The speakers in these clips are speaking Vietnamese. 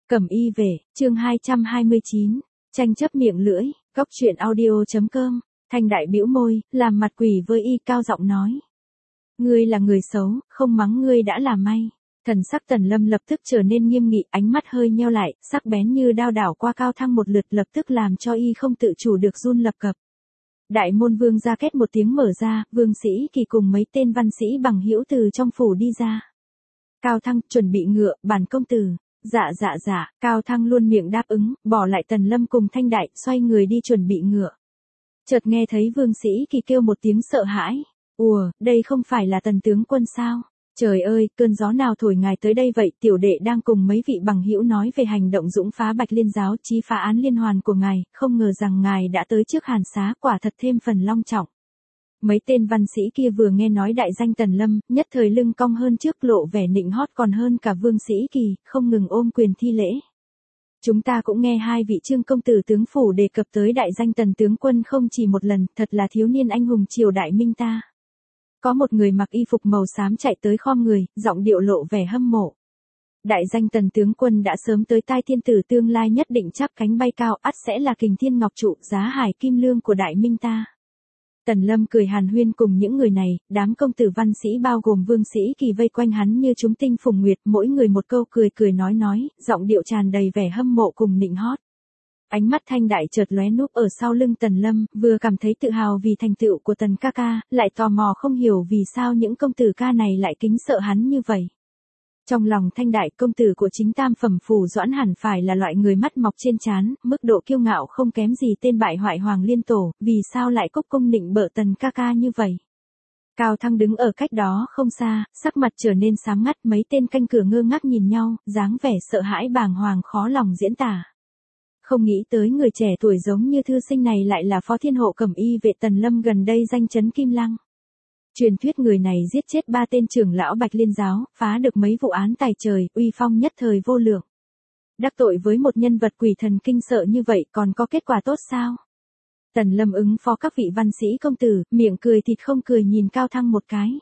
Cẩm y về, chương 229, tranh chấp miệng lưỡi, góc truyện audio.com, Thanh Đại bĩu môi, làm mặt quỷ với y, cao giọng nói. Ngươi là người xấu, không mắng ngươi đã là may. Thần sắc Tần Lâm lập tức trở nên nghiêm nghị, ánh mắt hơi nheo lại, sắc bén như đao đảo qua Cao Thăng một lượt, lập tức làm cho y không tự chủ được run lập cập. Đại môn vương ra két một tiếng mở ra, Vương Sĩ Kỳ cùng mấy tên văn sĩ bằng hữu từ trong phủ đi ra. Cao Thăng, chuẩn bị ngựa, bản công tử. Dạ, Cao Thăng luôn miệng đáp ứng, bỏ lại Tần Lâm cùng Thanh Đại, xoay người đi chuẩn bị ngựa. Chợt nghe thấy Vương Sĩ Kỳ kêu một tiếng sợ hãi. Ùa, đây không phải là Tần tướng quân sao? Trời ơi, cơn gió nào thổi ngài tới đây vậy? Tiểu đệ đang cùng mấy vị bằng hữu nói về hành động dũng phá Bạch Liên giáo, chí phá án liên hoàn của ngài, không ngờ rằng ngài đã tới trước Hàn Xá, quả thật thêm phần long trọng. Mấy tên văn sĩ kia vừa nghe nói đại danh Tần Lâm, nhất thời lưng cong hơn trước, lộ vẻ nịnh hót còn hơn cả Vương Sĩ Kỳ, không ngừng ôm quyền thi lễ. Chúng ta cũng nghe hai vị Trương công tử tướng phủ đề cập tới đại danh Tần tướng quân không chỉ một lần, thật là thiếu niên anh hùng triều đại Minh ta. Có một người mặc y phục màu xám chạy tới khom người, giọng điệu lộ vẻ hâm mộ. Đại danh Tần tướng quân đã sớm tới tai thiên tử, tương lai nhất định chắp cánh bay cao, ắt sẽ là kình thiên ngọc trụ, giá hải kim lương của đại Minh ta. Tần Lâm cười hàn huyên cùng những người này, đám công tử văn sĩ bao gồm Vương Sĩ Kỳ vây quanh hắn như chúng tinh phùng nguyệt, mỗi người một câu cười nói, giọng điệu tràn đầy vẻ hâm mộ cùng nịnh hót. Ánh mắt Thanh Đại chợt lóe núp ở sau lưng Tần Lâm, vừa cảm thấy tự hào vì thành tựu của Tần ca ca, lại tò mò không hiểu vì sao những công tử ca này lại kính sợ hắn như vậy. Trong lòng Thanh Đại, công tử của chính tam phẩm phủ Doãn hẳn phải là loại người mắt mọc trên trán, mức độ kiêu ngạo không kém gì tên bại hoại Hoàng Liên Tổ, vì sao lại cúc cung nịnh bợ Tần ca ca như vậy. Cao Thăng đứng ở cách đó không xa, sắc mặt trở nên sáng ngắt, mấy tên canh cửa ngơ ngác nhìn nhau, dáng vẻ sợ hãi bàng hoàng khó lòng diễn tả. Không nghĩ tới người trẻ tuổi giống như thư sinh này lại là phó thiên hộ Cẩm y vệ Tần Lâm gần đây danh chấn Kim Lăng. Truyền thuyết người này giết chết 3 tên trưởng lão Bạch Liên giáo, phá được mấy vụ án tài trời, uy phong nhất thời vô lượng. Đắc tội với một nhân vật quỷ thần kinh sợ như vậy còn có kết quả tốt sao? Tần Lâm ứng phó các vị văn sĩ công tử, miệng cười thịt không cười nhìn Cao Thăng một cái.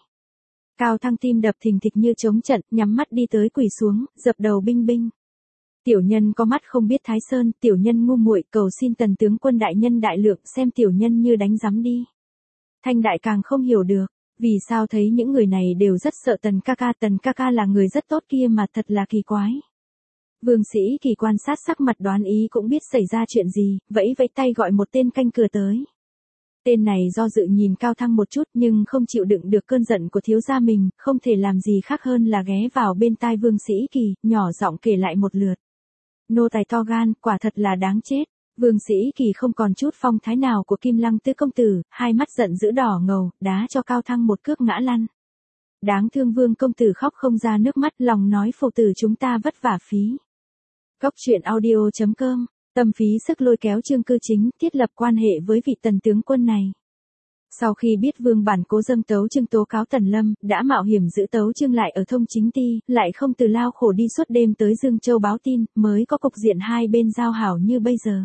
Cao Thăng tim đập thình thịch như trống trận, nhắm mắt đi tới quỳ xuống, dập đầu binh binh. Tiểu nhân có mắt không biết Thái Sơn, tiểu nhân ngu muội, cầu xin Tần tướng quân đại nhân đại lượng, xem tiểu nhân như đánh giám đi. Thanh Đại càng không hiểu được, vì sao thấy những người này đều rất sợ Tần ca ca là người rất tốt kia mà, thật là kỳ quái. Vương Sĩ Kỳ quan sát sắc mặt đoán ý cũng biết xảy ra chuyện gì, vẫy tay gọi một tên canh cửa tới. Tên này do dự nhìn Cao Thăng một chút nhưng không chịu đựng được cơn giận của thiếu gia mình, không thể làm gì khác hơn là ghé vào bên tai Vương Sĩ Kỳ, nhỏ giọng kể lại một lượt. Nô tài to gan, quả thật là đáng chết. Vương Sĩ Kỳ không còn chút phong thái nào của Kim Lăng tứ công tử, hai mắt giận dữ đỏ ngầu, đá cho Cao Thăng một cước ngã lăn. Đáng thương Vương công tử khóc không ra nước mắt, lòng nói phụ tử chúng ta vất vả phí. Góc truyện audio.com, tâm phí sức lôi kéo Trương Cư Chính, thiết lập quan hệ với vị Tần tướng quân này. Sau khi biết Vương bản cố dâng tấu chương tố cáo Tần Lâm, đã mạo hiểm giữ tấu chương lại ở Thông Chính Ti, lại không từ lao khổ đi suốt đêm tới Dương Châu báo tin, mới có cục diện hai bên giao hảo như bây giờ.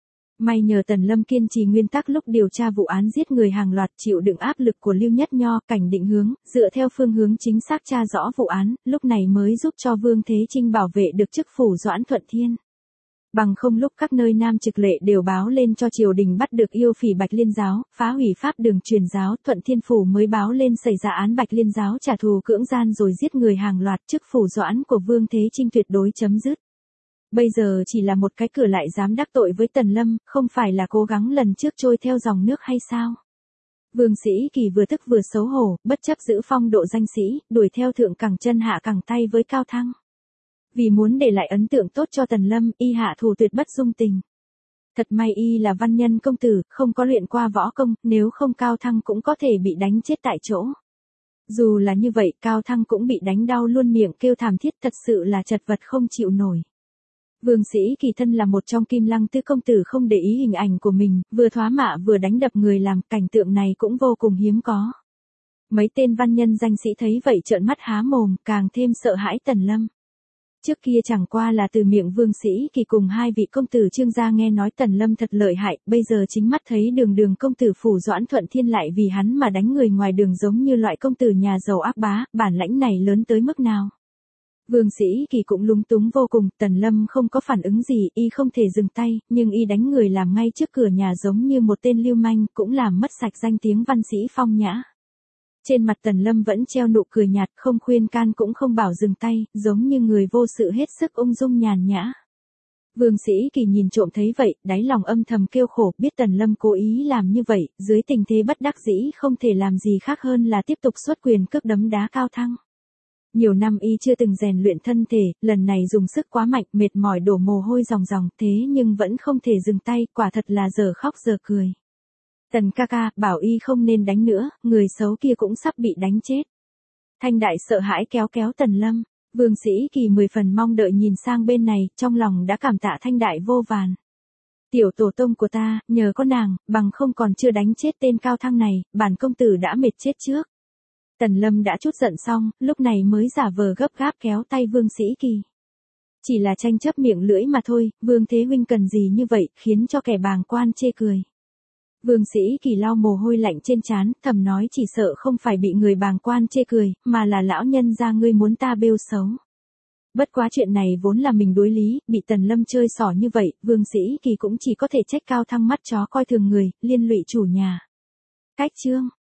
May nhờ Tần Lâm kiên trì nguyên tắc lúc điều tra vụ án giết người hàng loạt, chịu đựng áp lực của Lưu Nhất Nho, Cảnh Định Hướng, dựa theo phương hướng chính xác tra rõ vụ án, lúc này mới giúp cho Vương Thế Trinh bảo vệ được chức phủ Doãn Thuận Thiên. Bằng không lúc các nơi Nam Trực Lệ đều báo lên cho triều đình bắt được yêu phỉ Bạch Liên giáo, phá hủy pháp đường truyền giáo, Thuận Thiên phủ mới báo lên xảy ra án Bạch Liên giáo trả thù cưỡng gian rồi giết người hàng loạt, chức phủ Doãn của Vương Thế Trinh tuyệt đối chấm dứt. Bây giờ chỉ là một cái cửa lại dám đắc tội với Tần Lâm, không phải là cố gắng lần trước trôi theo dòng nước hay sao? Vương Sĩ Kỳ vừa tức vừa xấu hổ, bất chấp giữ phong độ danh sĩ, đuổi theo thượng cẳng chân hạ cẳng tay với Cao Thăng. Vì muốn để lại ấn tượng tốt cho Tần Lâm, y hạ thủ tuyệt bất dung tình. Thật may y là văn nhân công tử, không có luyện qua võ công, nếu không Cao Thăng cũng có thể bị đánh chết tại chỗ. Dù là như vậy, Cao Thăng cũng bị đánh đau luôn, miệng kêu thảm thiết, thật sự là chật vật không chịu nổi. Vương Sĩ Kỳ thân là một trong Kim Lăng tứ công tử không để ý hình ảnh của mình, vừa thoá mạ vừa đánh đập người làm, cảnh tượng này cũng vô cùng hiếm có. Mấy tên văn nhân danh sĩ thấy vậy trợn mắt há mồm, càng thêm sợ hãi Tần Lâm. Trước kia chẳng qua là từ miệng Vương Sĩ Kỳ cùng hai vị công tử Trương gia nghe nói Tần Lâm thật lợi hại, bây giờ chính mắt thấy đường công tử phủ Doãn Thuận Thiên lại vì hắn mà đánh người ngoài đường giống như loại công tử nhà giàu ác bá, bản lãnh này lớn tới mức nào. Vương Sĩ Kỳ cũng lúng túng vô cùng, Tần Lâm không có phản ứng gì, y không thể dừng tay, nhưng y đánh người làm ngay trước cửa nhà giống như một tên lưu manh, cũng làm mất sạch danh tiếng văn sĩ phong nhã. Trên mặt Tần Lâm vẫn treo nụ cười nhạt, không khuyên can cũng không bảo dừng tay, giống như người vô sự hết sức ung dung nhàn nhã. Vương Sĩ Kỳ nhìn trộm thấy vậy, đáy lòng âm thầm kêu khổ, biết Tần Lâm cố ý làm như vậy, dưới tình thế bất đắc dĩ không thể làm gì khác hơn là tiếp tục xuất quyền cước đấm đá Cao Thăng. Nhiều năm y chưa từng rèn luyện thân thể, lần này dùng sức quá mạnh, mệt mỏi đổ mồ hôi ròng ròng, thế nhưng vẫn không thể dừng tay, quả thật là giờ khóc giờ cười. Tần ca ca, bảo y không nên đánh nữa, người xấu kia cũng sắp bị đánh chết. Thanh Đại sợ hãi kéo kéo Tần Lâm, Vương Sĩ Kỳ 10 phần mong đợi nhìn sang bên này, trong lòng đã cảm tạ Thanh Đại vô vàn. Tiểu tổ tông của ta, nhờ có nàng, bằng không còn chưa đánh chết tên Cao Thăng này, bản công tử đã mệt chết trước. Tần Lâm đã chút giận xong, lúc này mới giả vờ gấp gáp kéo tay Vương Sĩ Kỳ. Chỉ là tranh chấp miệng lưỡi mà thôi, Vương Thế Huynh cần gì như vậy, khiến cho kẻ bàng quan chê cười. Vương Sĩ Kỳ lau mồ hôi lạnh trên trán, thầm nói chỉ sợ không phải bị người bàng quan chê cười, mà là lão nhân gia ngươi muốn ta bêu xấu. Bất quá chuyện này vốn là mình đối lý, bị Tần Lâm chơi xỏ như vậy, Vương Sĩ Kỳ cũng chỉ có thể trách Cao Thăng mắt chó coi thường người, liên lụy chủ nhà. Cách chương